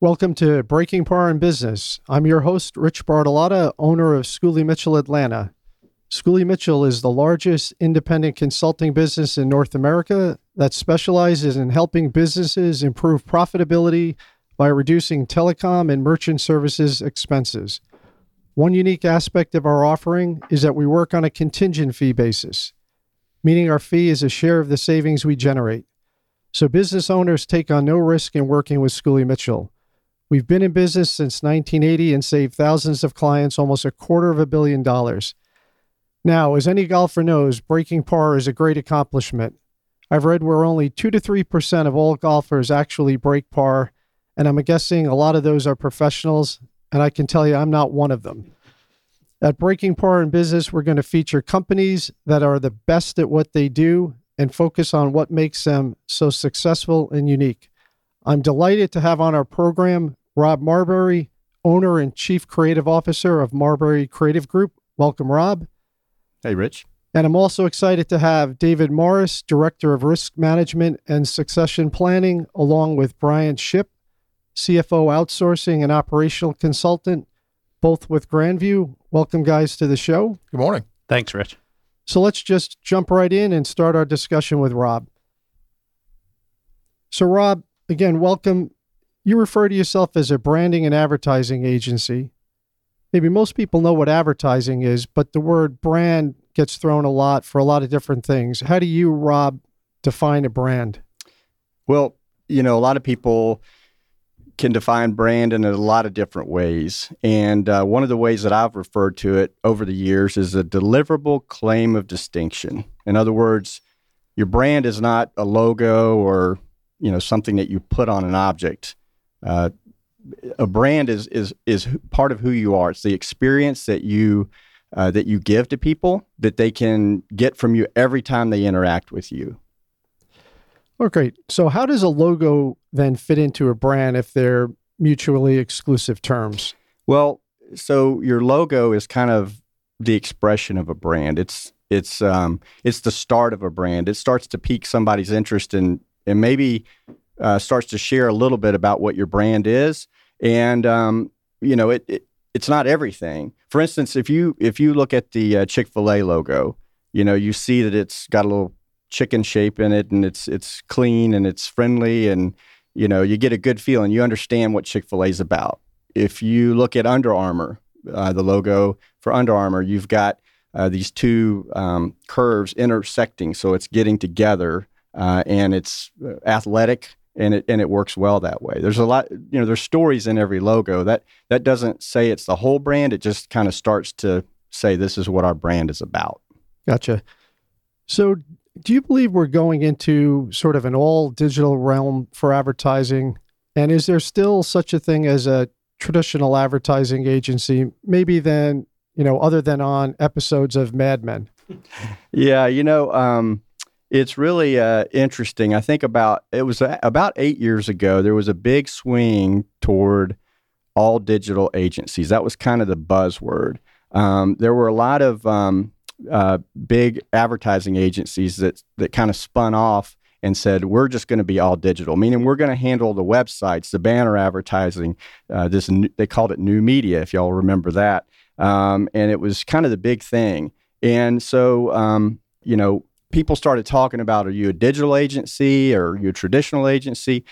Welcome to Breaking Par in Business. I'm your host, Rich Bartolotta, owner of Schooley Mitchell Atlanta. Schooley Mitchell is the largest independent consulting business in North America that specializes in helping businesses improve profitability by reducing telecom and merchant services expenses. One unique aspect of our offering is that we work on a contingent fee basis, meaning our fee is a share of the savings we generate. So business owners take on no risk in working with Schooley Mitchell. We've been in business since 1980 and saved thousands of clients almost $250 million. Now, as any golfer knows, breaking par is a great accomplishment. I've read where only 2 to 3% of all golfers actually break par, and I'm guessing a lot of those are professionals, and I can tell you I'm not one of them. At Breaking Par in Business, we're going to feature companies that are the best at what they do and focus on what makes them so successful and unique. I'm delighted to have on our program Rob Marbury, owner and chief creative officer of Marbury Creative Group. Welcome, Rob. Hey, Rich. And I'm also excited to have David Morris, director of risk management and succession planning, along with Brian Shipp, CFO outsourcing and operational consultant, both with Grandview. Welcome, guys, to the show. Good morning. Thanks, Rich. So let's just jump right in and start our discussion with Rob. So, Rob, again, welcome. You refer to yourself as a branding and advertising agency. Maybe most people know what advertising is, but the word brand gets thrown a lot for a lot of different things. How do you, Rob, define a brand? Well, a lot of people can define brand in a lot of different ways. And one of the ways that I've referred to it over the years is a deliverable claim of distinction. In other words, your brand is not a logo or something that you put on an object. A brand is part of who you are. It's the experience that you give to people that they can get from you every time they interact with you. Oh, great. So how does a logo then fit into a brand if they're mutually exclusive terms? Well, so your logo is kind of the expression of a brand. It's the start of a brand. It starts to pique somebody's interest and maybe starts to share a little bit about what your brand is. And it's not everything. For instance, if you look at the Chick-fil-A logo, you see that it's got a little chicken shape in it, and it's clean and it's friendly, and you get a good feeling. You understand what Chick-fil-A is about. If you look at Under Armour, the logo for Under Armour, you've got these two curves intersecting, so it's getting together, and it's athletic, and it works well that way. There's a lot, there's stories in every logo. That doesn't say it's the whole brand. It just kind of starts to say this is what our brand is about. Gotcha. So do you believe we're going into sort of an all digital realm for advertising? And is there still such a thing as a traditional advertising agency, maybe then, other than on episodes of Mad Men? Yeah, it's really interesting. I think about 8 years ago, there was a big swing toward all digital agencies. That was kind of the buzzword. There were a lot of big advertising agencies that kind of spun off and said, we're just going to be all digital, meaning we're going to handle the websites, the banner advertising. They called it new media, if y'all remember that. And it was kind of the big thing. And so, people started talking about, are you a digital agency or are you a traditional agency?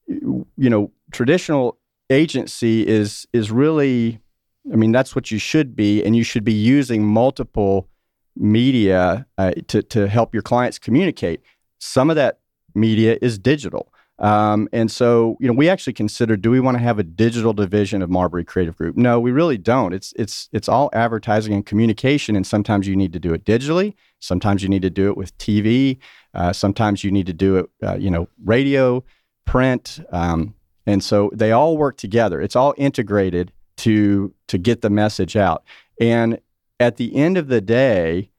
Traditional agency is really, that's what you should be, and you should be using multiple media to help your clients communicate. Some of that media is digital. And so, we actually considered, do we want to have a digital division of Marbury Creative Group? No, we really don't. It's all advertising and communication, and sometimes you need to do it digitally. Sometimes you need to do it with TV. Sometimes you need to do it, radio, print. And so they all work together. It's all integrated to get the message out. And at the end of the day,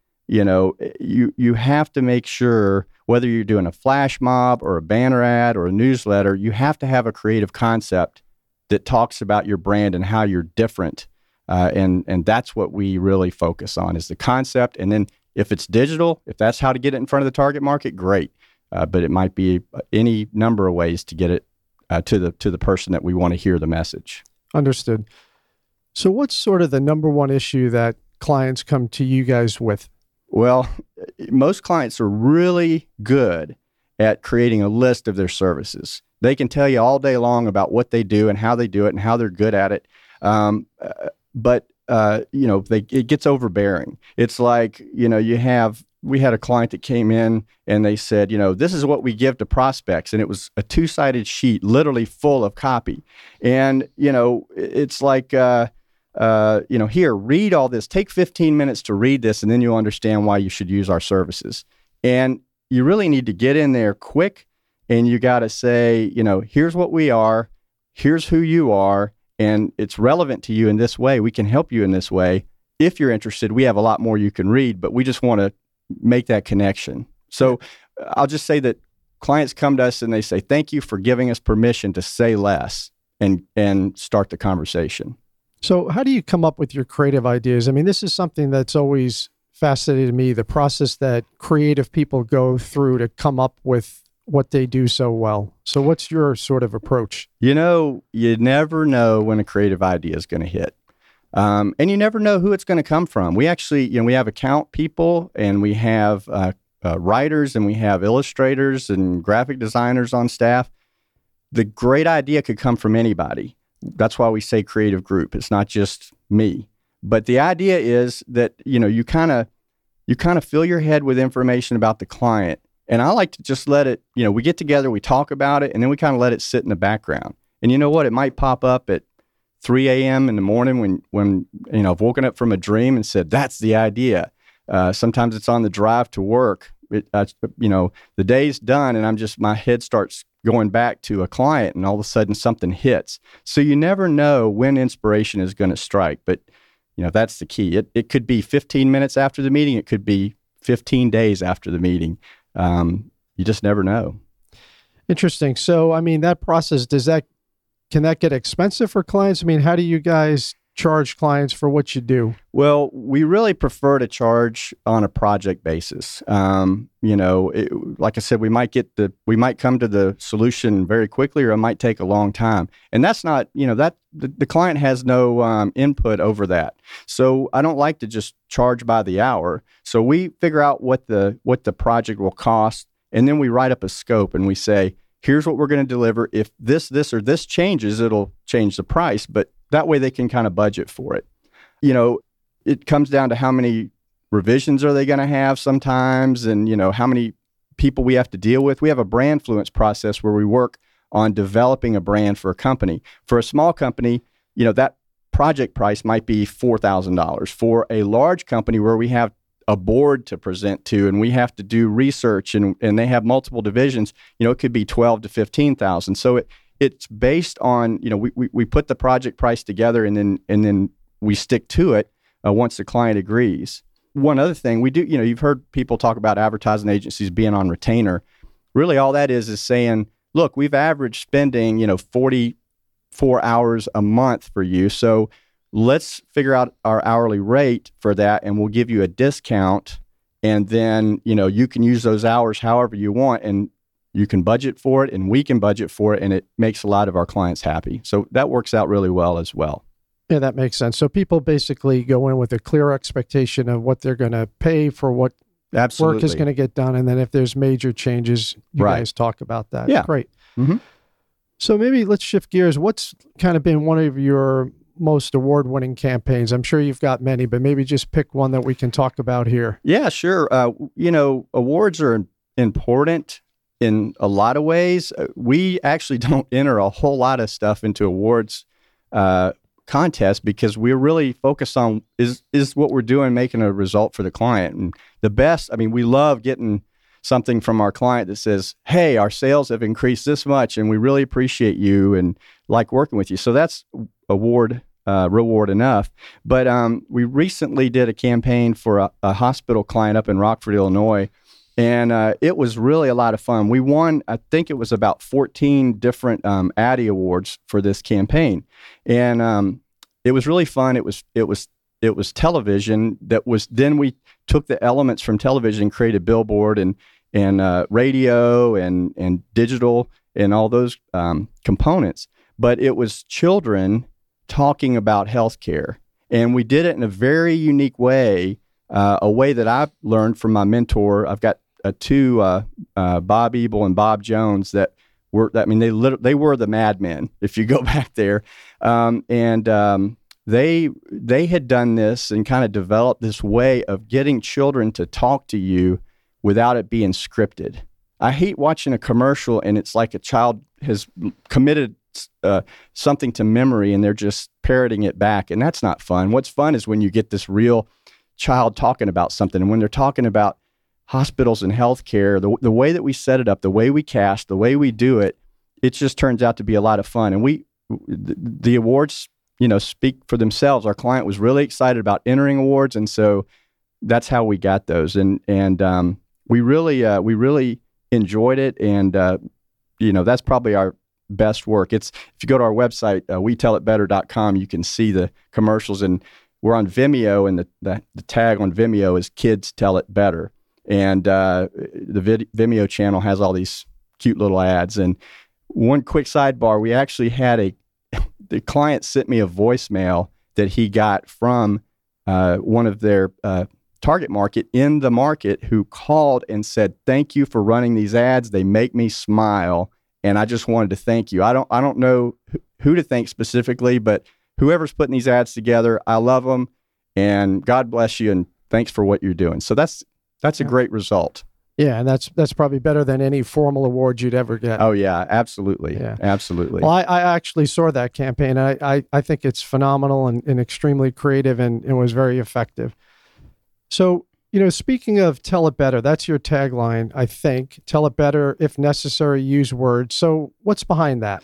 you have to make sure, whether you're doing a flash mob or a banner ad or a newsletter, you have to have a creative concept that talks about your brand and how you're different. And that's what we really focus on, is the concept. And then if it's digital, if that's how to get it in front of the target market, great. But it might be any number of ways to get it to the person that we want to hear the message. Understood. So what's sort of the number one issue that clients come to you guys with? Well, most clients are really good at creating a list of their services. They can tell you all day long about what they do and how they do it and how they're good at it. But it gets overbearing. It's like, we had a client that came in and they said, this is what we give to prospects. And it was a 2-sided sheet, literally full of copy. And, it's like, here, read all this, take 15 minutes to read this, and then you'll understand why you should use our services. And you really need to get in there quick, and you got to say, here's what we are, here's who you are, and it's relevant to you in this way. We can help you in this way. If you're interested, we have a lot more you can read, but we just want to make that connection. So I'll just say that clients come to us and they say, thank you for giving us permission to say less and start the conversation. So how do you come up with your creative ideas? I mean, this is something that's always fascinated me, the process that creative people go through to come up with what they do so well. So what's your sort of approach? You never know when a creative idea is going to hit. And you never know who it's going to come from. We actually, we have account people, and we have writers, and we have illustrators and graphic designers on staff. The great idea could come from anybody. That's why we say creative group. It's not just me. But the idea is that, you kind of fill your head with information about the client. And I like to just let it, we get together, we talk about it, and then we kind of let it sit in the background. And you know what? It might pop up at 3 a.m. in the morning when I've woken up from a dream and said, that's the idea. Sometimes it's on the drive to work. The day's done and my head starts going back to a client, and all of a sudden something hits. So you never know when inspiration is going to strike, but that's the key. It could be 15 minutes after the meeting. It could be 15 days after the meeting. You just never know. Interesting. So, I mean, that process, can that get expensive for clients? I mean, how do you guys charge clients for what you do? Well, we really prefer to charge on a project basis. Like I said, we might come to the solution very quickly, or it might take a long time. And that's not, the client has no input over that. So I don't like to just charge by the hour. So we figure out what the project will cost, and then we write up a scope and we say, here's what we're going to deliver. If this, or this changes, it'll change the price. But that way they can kind of budget for it. It comes down to how many revisions are they going to have sometimes, and, how many people we have to deal with. We have a brand fluence process where we work on developing a brand for a company. For a small company, that project price might be $4,000. For a large company where we have a board to present to and we have to do research and they have multiple divisions, it could be $12,000 to $15,000. So it's based on, we put the project price together and then we stick to it once the client agrees. One other thing we do, you've heard people talk about advertising agencies being on retainer. Really all that is saying, look, we've averaged spending, 44 hours a month for you. So let's figure out our hourly rate for that, and we'll give you a discount. And then, you can use those hours however you want, and you can budget for it, and we can budget for it, and it makes a lot of our clients happy. So that works out really well as well. Yeah, that makes sense. So people basically go in with a clear expectation of what they're going to pay for what Absolutely. work is going to get done. And then if there's major changes, you Right. guys talk about that. Yeah. Great. Mm-hmm. So maybe let's shift gears. What's kind of been one of your most award-winning campaigns? I'm sure you've got many, but maybe just pick one that we can talk about here. Yeah, sure. Awards are important in a lot of ways. We actually don't enter a whole lot of stuff into awards contests because we're really focused on is what we're doing making a result for the client. And the best, we love getting something from our client that says, hey, our sales have increased this much and we really appreciate you and like working with you. So that's reward enough. But we recently did a campaign for a hospital client up in Rockford, Illinois, and it was really a lot of fun. We won, I think it was about 14 different Addy Awards for this campaign, and it was really fun. It was television that was. Then we took the elements from television and created billboard and radio and digital. and all those components. But it was children talking about healthcare. And we did it in a very unique way, a way that I learned from my mentor. I've got two, Bob Ebel and Bob Jones, that were, I mean, they were the madmen, if you go back there. They had done this and kind of developed this way of getting children to talk to you without it being scripted. I hate watching a commercial and it's like a child has committed something to memory and they're just parroting it back, and that's not fun. What's fun is when you get this real child talking about something, and when they're talking about hospitals and healthcare, the way that we set it up, the way we cast, the way we do it, it just turns out to be a lot of fun. And the awards, speak for themselves. Our client was really excited about entering awards, and so that's how we got those. And we really enjoyed it, and that's probably our best work. If you go to our website, WeTellItBetter.com, you can see the commercials, and we're on Vimeo, and the tag on Vimeo is Kids Tell It Better. And the Vimeo channel has all these cute little ads. And one quick sidebar, we actually had the client sent me a voicemail that he got from one of their target market in the market, who called and said, "Thank you for running these ads. They make me smile. And I just wanted to thank you. I don't know who to thank specifically, but whoever's putting these ads together, I love them, and God bless you, and thanks for what you're doing." So that's a great result. Yeah, and that's probably better than any formal award you'd ever get. Oh yeah, absolutely. Yeah. Absolutely. Well, I actually saw that campaign. I think it's phenomenal and extremely creative, and was very effective. So, speaking of Tell It Better, that's your tagline, I think. Tell it better, if necessary, use words. So what's behind that?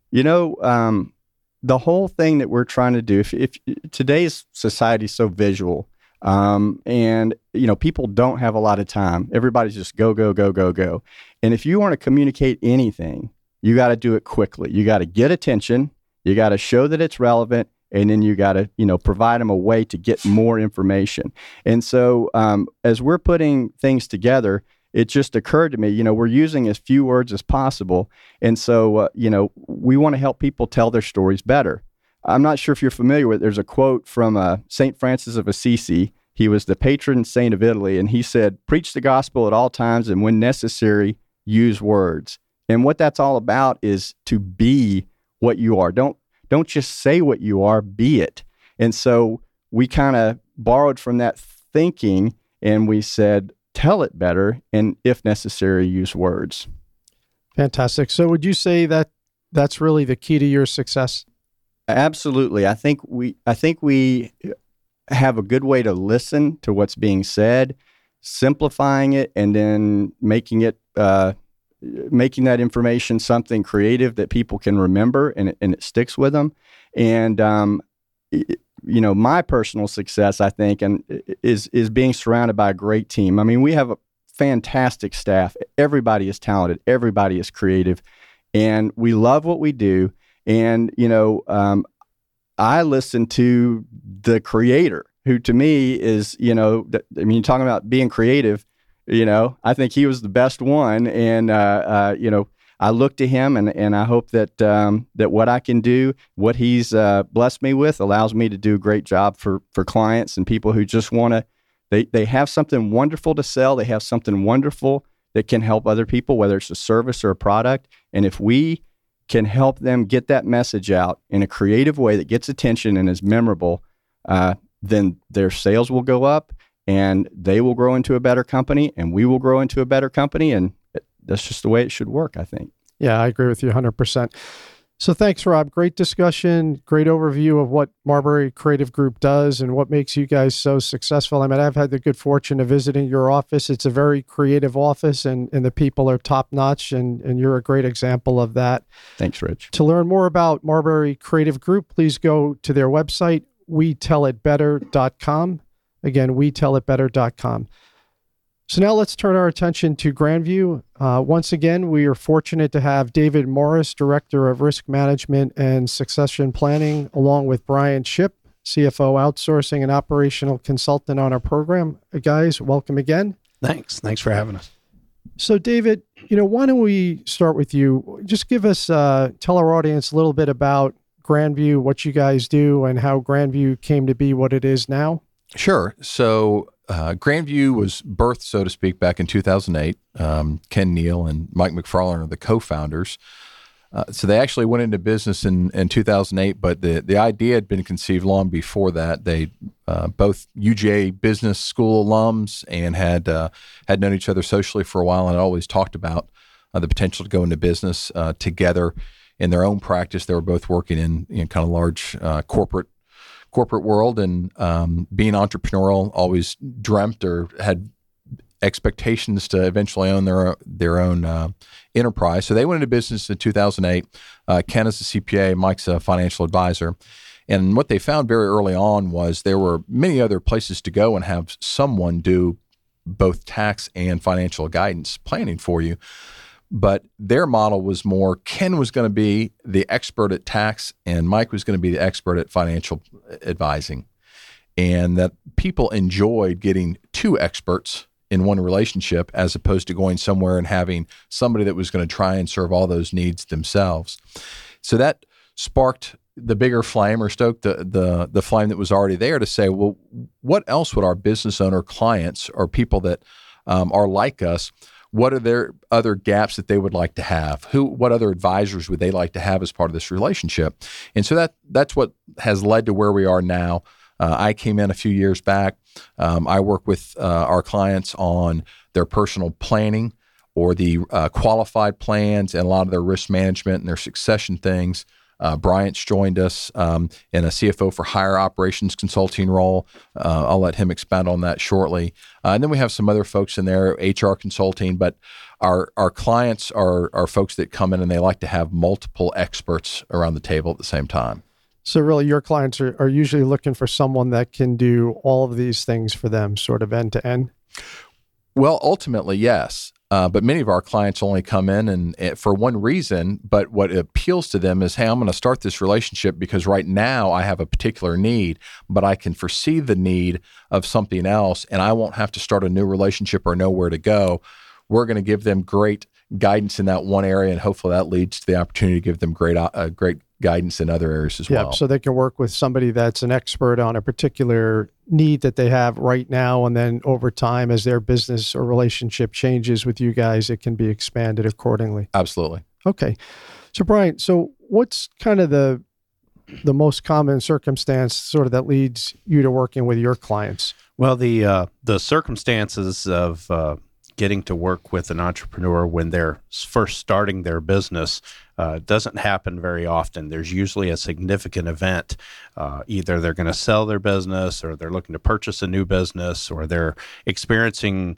The whole thing that we're trying to do, if today's society is so visual, and people don't have a lot of time. Everybody's just go, go, go, go, go. And if you want to communicate anything, you got to do it quickly. You got to get attention. You got to show that it's relevant. And then you got to, provide them a way to get more information. And so as we're putting things together, it just occurred to me, we're using as few words as possible. And so, we want to help people tell their stories better. I'm not sure if you're familiar with it. There's a quote from St. Francis of Assisi. He was the patron saint of Italy. And he said, "Preach the gospel at all times, and when necessary, use words." And what that's all about is to be what you are. Don't just say what you are, be it. And so we kind of borrowed from that thinking, and we said, tell it better, and if necessary, use words. Fantastic. So would you say that that's really the key to your success? Absolutely. I think we have a good way to listen to what's being said, simplifying it, and then making that information something creative that people can remember, and it sticks with them. And my personal success, I think, and is being surrounded by a great team. I mean, we have a fantastic staff. Everybody is talented. Everybody is creative, and we love what we do. And I listen to the creator, who to me is, you're talking about being creative. I think he was the best one, and I look to him, and I hope that that what I can do, what he's blessed me with, allows me to do a great job for clients and people who just want to. They have something wonderful to sell. They have something wonderful that can help other people, whether it's a service or a product. And if we can help them get that message out in a creative way that gets attention and is memorable, then their sales will go up, and they will grow into a better company, and we will grow into a better company. And that's just the way it should work, I think. Yeah, I agree with you 100%. So thanks, Rob. Great discussion, great overview of what Marbury Creative Group does and what makes you guys so successful. I mean, I've had the good fortune of visiting your office. It's a very creative office, and the people are top-notch, and you're a great example of that. Thanks, Rich. To learn more about Marbury Creative Group, please go to their website, WeTellItBetter.com. Again, WeTellItBetter.com. So now let's turn our attention to Grandview. Once again, we are fortunate to have David Morris, Director of Risk Management and Succession Planning, along with Brian Shipp, CFO Outsourcing and Operational Consultant on our program. Guys, welcome again. Thanks for having us. So, David, why don't we start with you? Just give us, tell our audience a little bit about Grandview, what you guys do, and how Grandview came to be what it is now. Sure. So Grandview was birthed, so to speak, back in 2008. Ken Neal and Mike McFarland are the co-founders. So they actually went into business in 2008, but the idea had been conceived long before that. They both UGA business school alums and had known each other socially for a while and had always talked about the potential to go into business together in their own practice. They were both working in kind of large corporate world, and being entrepreneurial, always dreamt or had expectations to eventually own their own enterprise. So they went into business in 2008. Ken is a CPA, Mike's a financial advisor. And what they found very early on was there were many other places to go and have someone do both tax and financial guidance planning for you. But their model was more Ken was going to be the expert at tax and Mike was going to be the expert at financial advising. And that people enjoyed getting two experts in one relationship as opposed to going somewhere and having somebody that was going to try and serve all those needs themselves. So that sparked the bigger flame, or stoked the flame that was already there, to say, well, what else would our business owner clients or people that are like us, what are their other gaps that they would like to have? What other advisors would they like to have as part of this relationship? And so that's what has led to where we are now. I came in a few years back. I work with our clients on their personal planning or the qualified plans and a lot of their risk management and their succession things. Bryant's joined us in a CFO for hire operations consulting role. I'll let him expand on that shortly. And then we have some other folks in there, HR consulting, but our clients are folks that come in and they like to have multiple experts around the table at the same time. So really your clients are usually looking for someone that can do all of these things for them, sort of end to end? Well, ultimately, yes. But many of our clients only come in and for one reason, but what appeals to them is, hey, I'm going to start this relationship because right now I have a particular need, but I can foresee the need of something else and I won't have to start a new relationship or know where to go. We're going to give them great guidance in that one area, and hopefully that leads to the opportunity to give them great guidance in other areas as well. So they can work with somebody that's an expert on a particular need that they have right now, and then over time, as their business or relationship changes with you guys, it can be expanded accordingly. Absolutely. Okay. So Brian, what's kind of the most common circumstance sort of that leads you to working with your clients? Well, the circumstances of getting to work with an entrepreneur when they're first starting their business doesn't happen very often. There's usually a significant event. Either they're going to sell their business, or they're looking to purchase a new business, or they're experiencing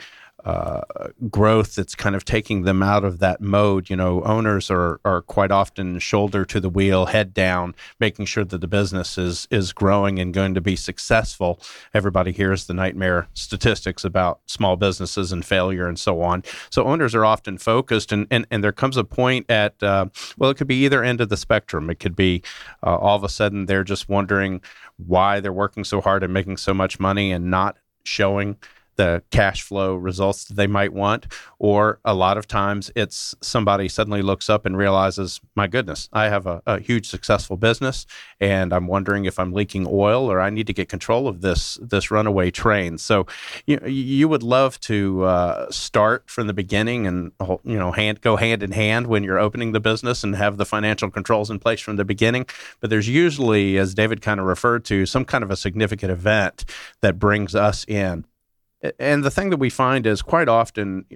growth that's kind of taking them out of that mode. Owners are quite often shoulder to the wheel, head down, making sure that the business is growing and going to be successful. Everybody hears the nightmare statistics about small businesses and failure and so on. So owners are often focused, and there comes a point at, it could be either end of the spectrum. It could be all of a sudden they're just wondering why they're working so hard and making so much money and not showing the cash flow results that they might want. Or a lot of times it's somebody suddenly looks up and realizes, my goodness, I have a huge successful business and I'm wondering if I'm leaking oil, or I need to get control of this runaway train. So you would love to start from the beginning and go hand in hand when you're opening the business and have the financial controls in place from the beginning. But there's usually, as David kind of referred to, some kind of a significant event that brings us in. And the thing that we find is quite often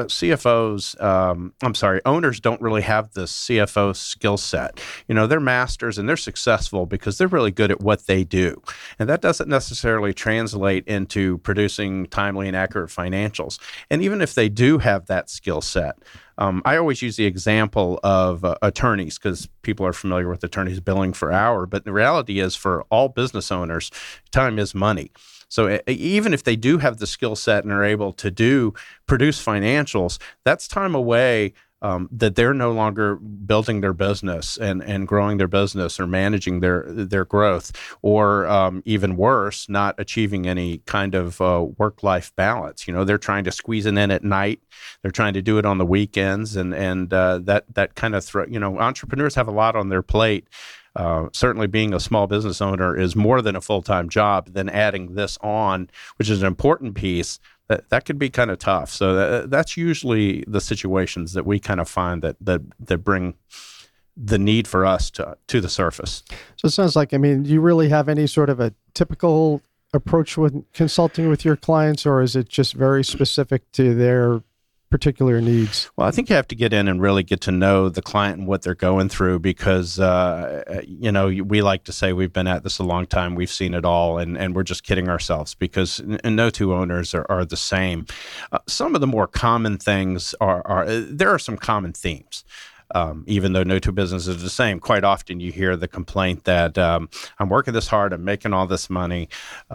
owners don't really have the CFO skill set. They're masters and they're successful because they're really good at what they do. And that doesn't necessarily translate into producing timely and accurate financials. And even if they do have that skill set, I always use the example of attorneys, because people are familiar with attorneys billing per hour. But the reality is, for all business owners, time is money. So even if they do have the skill set and are able to produce financials, that's time away that they're no longer building their business and growing their business or managing their growth, or even worse, not achieving any kind of work-life balance. They're trying to squeeze it in at night. They're trying to do it on the weekends, and that kind of entrepreneurs have a lot on their plate. Certainly being a small business owner is more than a full-time job. Then adding this on, which is an important piece, that could be kind of tough. So that's usually the situations that we kind of find that bring the need for us to the surface. So it sounds like, do you really have any sort of a typical approach with consulting with your clients, or is it just very specific to their particular needs? Well, I think you have to get in and really get to know the client and what they're going through, because, we like to say we've been at this a long time. We've seen it all, and we're just kidding ourselves, because no two owners are the same. Some of the more common things there are some common themes. Even though no two businesses are the same, quite often you hear the complaint that I'm working this hard, I'm making all this money,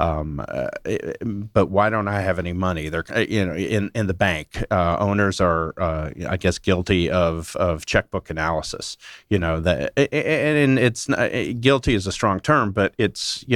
but why don't I have any money? They're in the bank. Owners are, I guess, guilty of checkbook analysis. That, and it's not, guilty is a strong term, but it's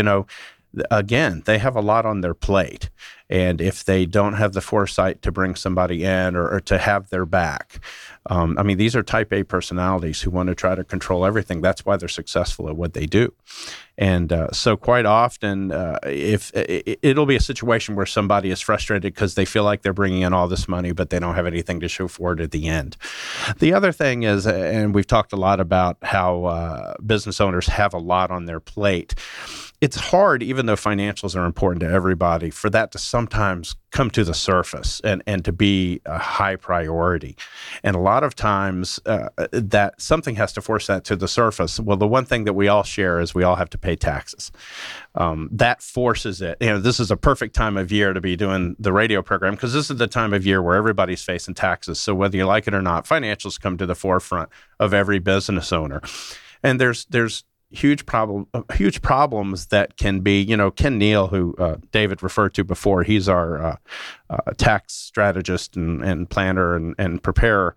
again, they have a lot on their plate. And if they don't have the foresight to bring somebody in or to have their back, these are type A personalities who want to try to control everything. That's why they're successful at what they do. And so quite often, if it'll be a situation where somebody is frustrated because they feel like they're bringing in all this money, but they don't have anything to show for it at the end. The other thing is, and we've talked a lot about how business owners have a lot on their plate. It's hard, even though financials are important to everybody, for that to sometimes come to the surface and to be a high priority. And a lot of times that something has to force that to the surface. Well, the one thing that we all share is we all have to pay taxes. That forces it. This is a perfect time of year to be doing the radio program, because this is the time of year where everybody's facing taxes. So whether you like it or not, financials come to the forefront of every business owner. And there's huge problems that can be, Ken Neal, who David referred to before, he's our tax strategist and planner and preparer,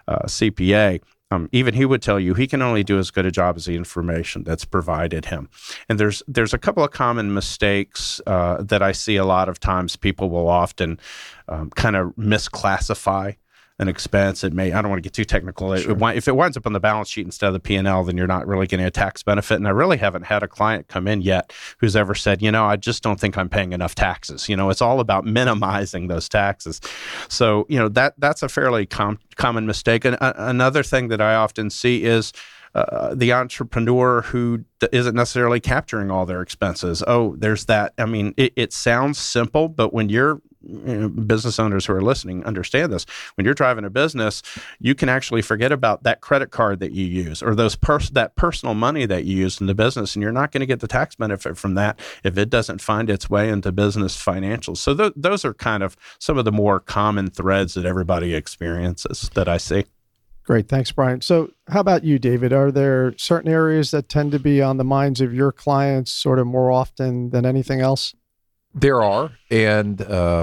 CPA. Even he would tell you he can only do as good a job as the information that's provided him. And there's a couple of common mistakes that I see a lot of times. People will often kind of misclassify an expense. I don't want to get too technical. Sure. If it winds up on the balance sheet instead of the P&L, then you're not really getting a tax benefit. And I really haven't had a client come in yet who's ever said, I just don't think I'm paying enough taxes. It's all about minimizing those taxes. So, that's a fairly common mistake. And another thing that I often see is the entrepreneur who isn't necessarily capturing all their expenses. Oh, there's that. It sounds simple, but when you're business owners who are listening understand this. When you're driving a business, you can actually forget about that credit card that you use or that personal money that you use in the business, and you're not going to get the tax benefit from that if it doesn't find its way into business financials. So those are kind of some of the more common threads that everybody experiences that I see. Great. Thanks, Brian. So how about you, David? Are there certain areas that tend to be on the minds of your clients sort of more often than anything else? There are, and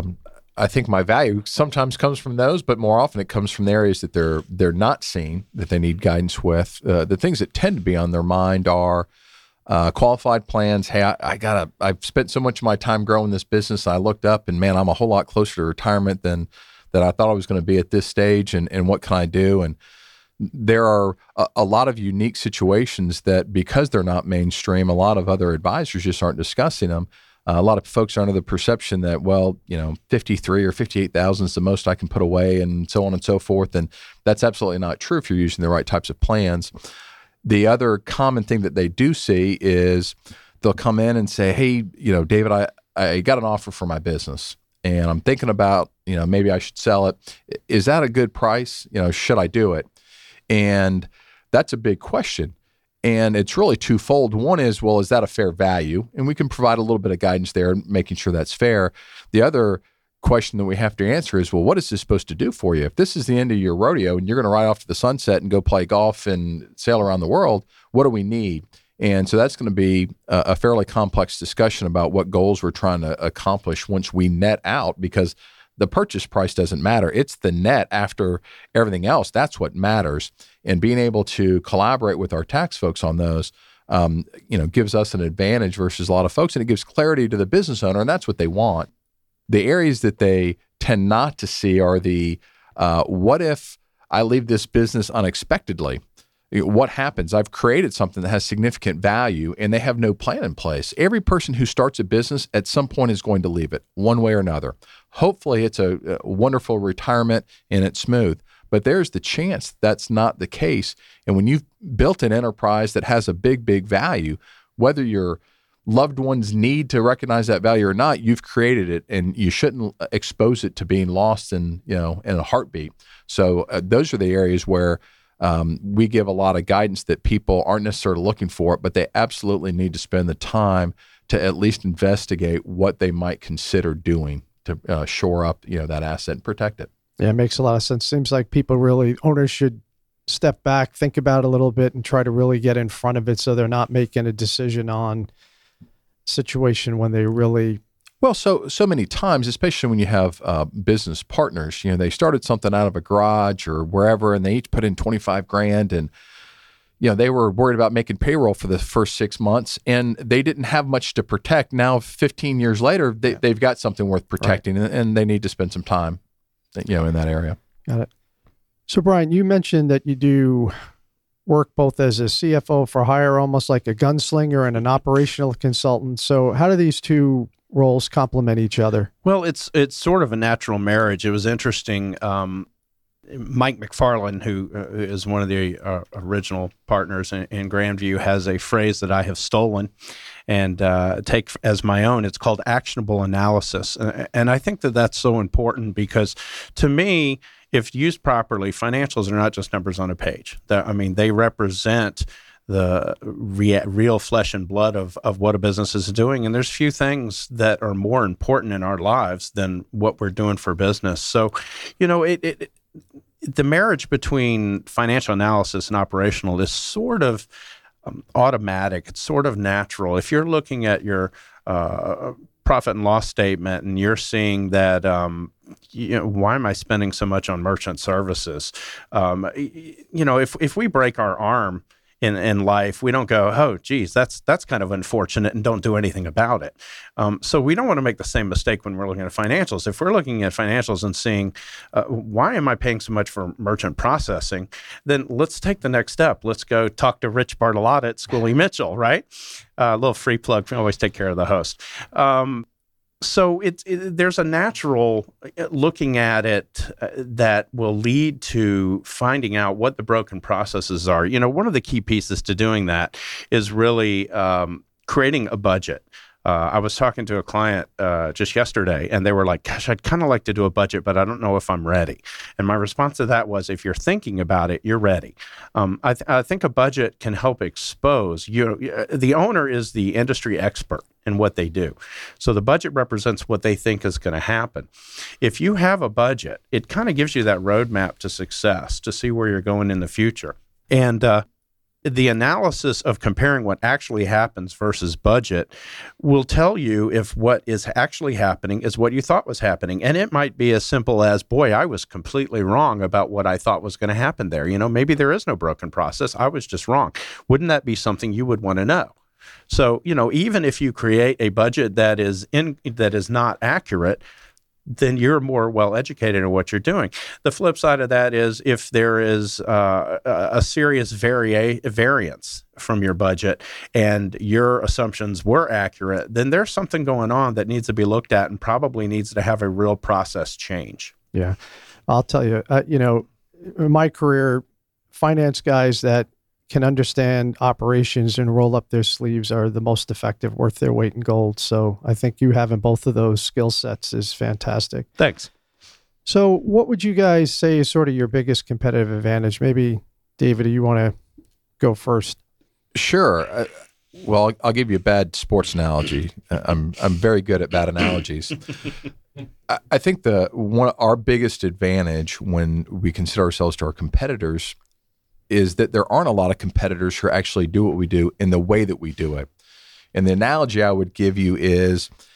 I think my value sometimes comes from those, but more often it comes from the areas that they're not seeing, that they need guidance with. The things that tend to be on their mind are qualified plans. Hey, I've spent so much of my time growing this business. I looked up and man, I'm a whole lot closer to retirement than I thought I was going to be at this stage. And what can I do? And there are a lot of unique situations that, because they're not mainstream, a lot of other advisors just aren't discussing them. A lot of folks are under the perception that, 53 or 58,000 is the most I can put away, and so on and so forth. And that's absolutely not true if you're using the right types of plans. The other common thing that they do see is they'll come in and say, hey, David, I got an offer for my business and I'm thinking about, maybe I should sell it. Is that a good price? Should I do it? And that's a big question. And it's really twofold. One is, is that a fair value? And we can provide a little bit of guidance there, making sure that's fair. The other question that we have to answer is, what is this supposed to do for you? If this is the end of your rodeo and you're going to ride off to the sunset and go play golf and sail around the world, what do we need? And so that's going to be a fairly complex discussion about what goals we're trying to accomplish once we net out, because the purchase price doesn't matter. It's the net after everything else. That's what matters. And being able to collaborate with our tax folks on those, gives us an advantage versus a lot of folks, and it gives clarity to the business owner, and that's what they want. The areas that they tend not to see are the, what if I leave this business unexpectedly? What happens? I've created something that has significant value and they have no plan in place. Every person who starts a business at some point is going to leave it one way or another. Hopefully it's a wonderful retirement and it's smooth, but there's the chance that's not the case. And when you've built an enterprise that has a big, big value, whether your loved ones need to recognize that value or not, you've created it and you shouldn't expose it to being lost in a heartbeat. So those are the areas where we give a lot of guidance that people aren't necessarily looking for, but they absolutely need to spend the time to at least investigate what they might consider doing to shore up, that asset and protect it. Yeah, it makes a lot of sense. Seems like owners should step back, think about it a little bit, and try to really get in front of it so they're not making a decision on situation when they really. Well, so many times, especially when you have business partners, they started something out of a garage or wherever, and they each put in $25,000, and they were worried about making payroll for the first 6 months, and they didn't have much to protect. Now, 15 years later, they've got something worth protecting, right, and they need to spend some time, in that area. Got it. So, Brian, you mentioned that you do work both as a CFO for hire, almost like a gunslinger, and an operational consultant. So, how do these two roles complement each other? Well, it's sort of a natural marriage. It was interesting. Mike McFarland, who is one of the original partners in Grandview, has a phrase that I have stolen and take as my own. It's called actionable analysis. And I think that that's so important because, to me, if used properly, financials are not just numbers on a page. They represent the real flesh and blood of what a business is doing. And there's few things that are more important in our lives than what we're doing for business. So, the marriage between financial analysis and operational is sort of automatic. It's sort of natural. If you're looking at your profit and loss statement and you're seeing that, why am I spending so much on merchant services? If we break our arm in life, we don't go, oh, geez, that's kind of unfortunate, and don't do anything about it. So we don't want to make the same mistake when we're looking at financials. If we're looking at financials and seeing, why am I paying so much for merchant processing, then let's take the next step. Let's go talk to Rich Bartolotta at Schooley Mitchell, right? A little free plug. We always take care of the host. So there's a natural looking at it that will lead to finding out what the broken processes are. One of the key pieces to doing that is really creating a budget. I was talking to a client just yesterday, and they were like, gosh, I'd kind of like to do a budget, but I don't know if I'm ready. And my response to that was, if you're thinking about it, you're ready. I think a budget can help expose. The owner is the industry expert in what they do. So the budget represents what they think is going to happen. If you have a budget, it kind of gives you that roadmap to success, to see where you're going in the future. And the analysis of comparing what actually happens versus budget will tell you if what is actually happening is what you thought was happening. And it might be as simple as, boy, I was completely wrong about what I thought was going to happen there. Maybe there is no broken process. I was just wrong. Wouldn't that be something you would want to know? So, even if you create a budget that is not accurate, then you're more well-educated in what you're doing. The flip side of that is if there is a serious variance from your budget and your assumptions were accurate, then there's something going on that needs to be looked at and probably needs to have a real process change. Yeah. I'll tell you, in my career, finance guys that can understand operations and roll up their sleeves are the most effective, worth their weight in gold. So I think you having both of those skill sets is fantastic. Thanks. So what would you guys say is sort of your biggest competitive advantage? Maybe, David, you want to go first? Sure. Well, I'll give you a bad sports analogy. I'm very good at bad analogies. I think our biggest advantage when we consider ourselves to our competitors is that there aren't a lot of competitors who actually do what we do in the way that we do it. And the analogy I would give you is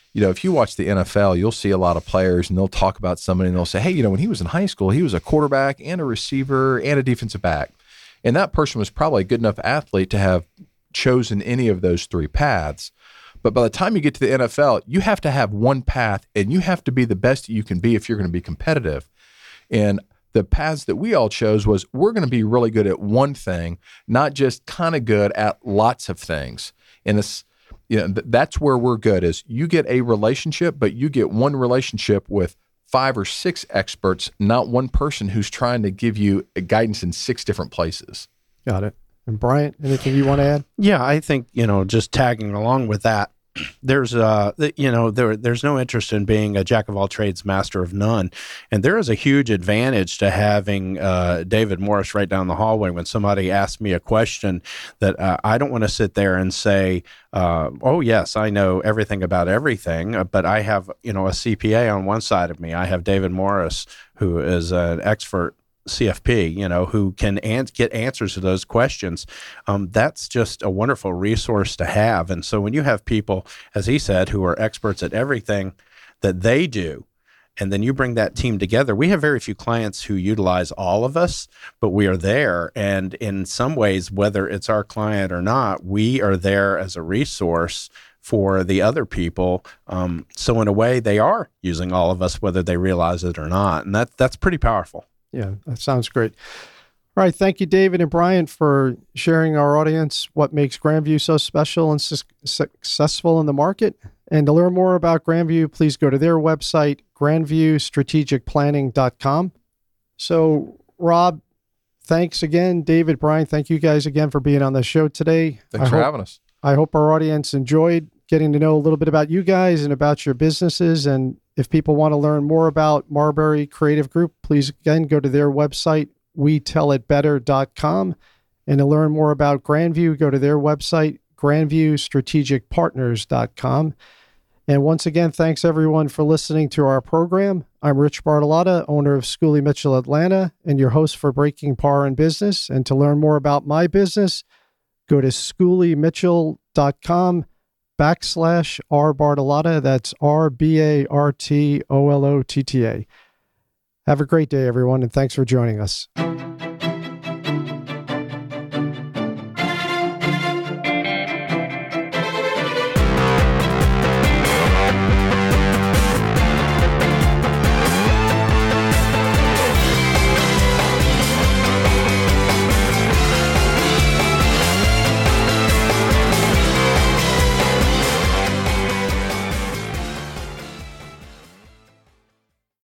if you watch the NFL, you'll see a lot of players and they'll talk about somebody and they'll say, hey, when he was in high school, he was a quarterback and a receiver and a defensive back. And that person was probably a good enough athlete to have chosen any of those three paths. But by the time you get to the NFL, you have to have one path and you have to be the best you can be if you're going to be competitive. And the paths that we all chose was we're going to be really good at one thing, not just kind of good at lots of things. And it's, that's where we're good is you get a relationship, but you get one relationship with 5 or 6 experts, not one person who's trying to give you guidance in 6 different places. Got it. And Bryant, anything you want to add? Yeah, I think, just tagging along with that, there's there's no interest in being a jack of all trades, master of none. And there is a huge advantage to having David Morris right down the hallway when somebody asks me a question that I don't want to sit there and say, oh, yes, I know everything about everything, but I have, a CPA on one side of me. I have David Morris, who is an expert CFP, who can get answers to those questions. That's just a wonderful resource to have. And so when you have people, as he said, who are experts at everything that they do, and then you bring that team together, we have very few clients who utilize all of us, but we are there. And in some ways, whether it's our client or not, we are there as a resource for the other people. So in a way, they are using all of us, whether they realize it or not. And that's pretty powerful. Yeah, that sounds great. All right. Thank you, David and Bryant, for sharing our audience what makes Grandview so special and successful in the market. And to learn more about Grandview, please go to their website, grandviewstrategicplanning.com. So, Rob, thanks again. David, Bryant, thank you guys again for being on the show today. Thanks for having us. I hope our audience enjoyed getting to know a little bit about you guys and about your businesses. And if people want to learn more about Marbury Creative Group, please again go to their website, WeTellItBetter.com. And to learn more about Grandview, go to their website, GrandviewStrategicPartners.com. And once again, thanks everyone for listening to our program. I'm Rich Bartolotta, owner of Schooley Mitchell Atlanta, and your host for Breaking Par in Business. And to learn more about my business, go to SchooleyMitchell.com/R Bartolotta. That's RBARTOLOTTA. Have a great day, everyone, and thanks for joining us.